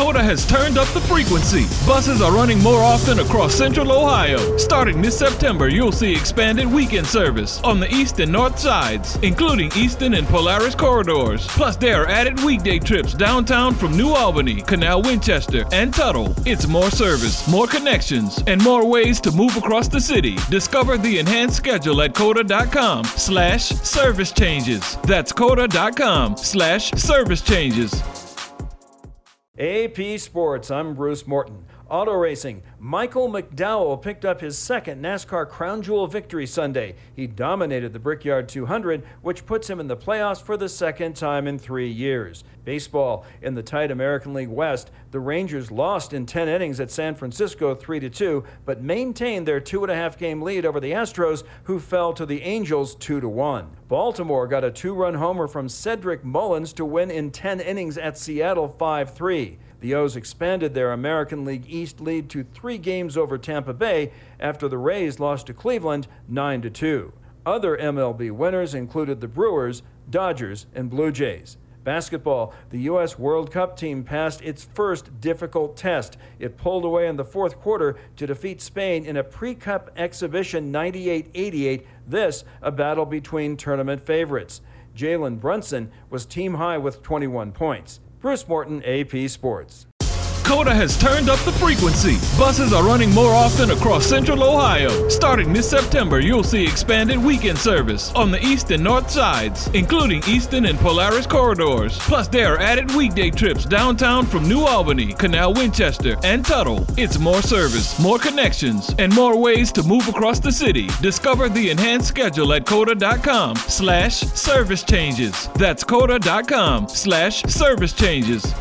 Coda has turned up the frequency. Buses are running more often across Central Ohio. Starting this September, you'll see expanded weekend service on the east and north sides, including Easton and Polaris corridors. Plus, there are added weekday trips downtown from New Albany, Canal Winchester, and Tuttle. It's more service, more connections, and more ways to move across the city. Discover the enhanced schedule at coda.com/service changes. That's coda.com/service changes. AP Sports, I'm Bruce Morton. Auto racing, Michael McDowell picked up his second NASCAR Crown Jewel victory Sunday. He dominated the Brickyard 200, which puts him in the playoffs for the second time in 3 years. Baseball, in the tight American League West, the Rangers lost in 10 innings at San Francisco 3-2, but maintained their 2.5-game lead over the Astros, who fell to the Angels 2-1. Baltimore got a 2-run homer from Cedric Mullins to win in 10 innings at Seattle 5-3. The O's expanded their American League East lead to 3 games over Tampa Bay after the Rays lost to Cleveland 9-2. Other MLB winners included the Brewers, Dodgers, and Blue Jays. Basketball, the U.S. World Cup team passed its first difficult test. It pulled away in the fourth quarter to defeat Spain in a pre-Cup exhibition 98-88. This, a battle between tournament favorites. Jalen Brunson was team high with 21 points. Bruce Morton, AP Sports. Coda has turned up the frequency. Buses are running more often across Central Ohio. Starting this September, you'll see expanded weekend service on the east and north sides, including Easton and Polaris corridors. Plus, there are added weekday trips downtown from New Albany, Canal Winchester, and Tuttle. It's more service, more connections, and more ways to move across the city. Discover the enhanced schedule at coda.com/service changes. That's coda.com/service changes.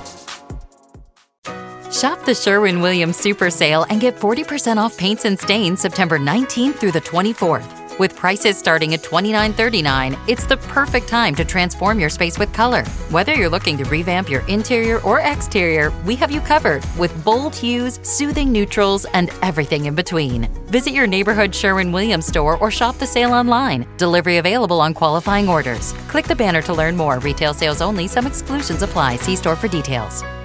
Shop the Sherwin-Williams Super Sale and get 40% off paints and stains September 19th through the 24th. With prices starting at $29.39, it's the perfect time to transform your space with color. Whether you're looking to revamp your interior or exterior, we have you covered with bold hues, soothing neutrals, and everything in between. Visit your neighborhood Sherwin-Williams store or shop the sale online. Delivery available on qualifying orders. Click the banner to learn more. Retail sales only. Some exclusions apply. See store for details.